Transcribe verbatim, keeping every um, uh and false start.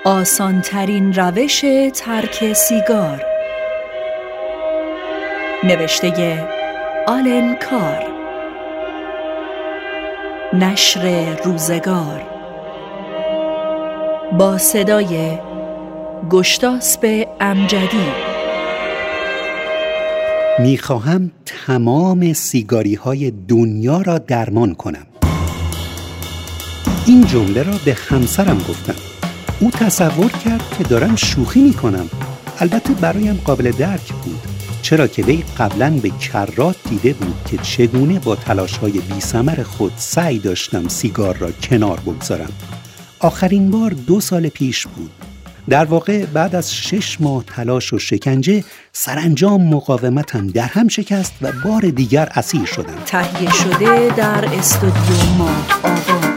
آسان‌ترین روش ترک سیگار. نوشته آلن کار. نشر روزگار. با صدای گشتاسپ امجدی. میخواهم تمام سیگاری های دنیا را درمان کنم. این جمله را به همسرم گفتم. او تصور کرد که دارم شوخی میکنم. البته برایم قابل درک بود، چرا که وی قبلاً به کرات دیده بود که چگونه با تلاش‌های بی‌ثمر خود سعی داشتم سیگار را کنار بگذارم. آخرین بار دو سال پیش بود. در واقع بعد از شش ماه تلاش و شکنجه سرانجام مقاومتم در هم شکست و بار دیگر اسیر شدم. تهیه شده در استودیو ما آقا.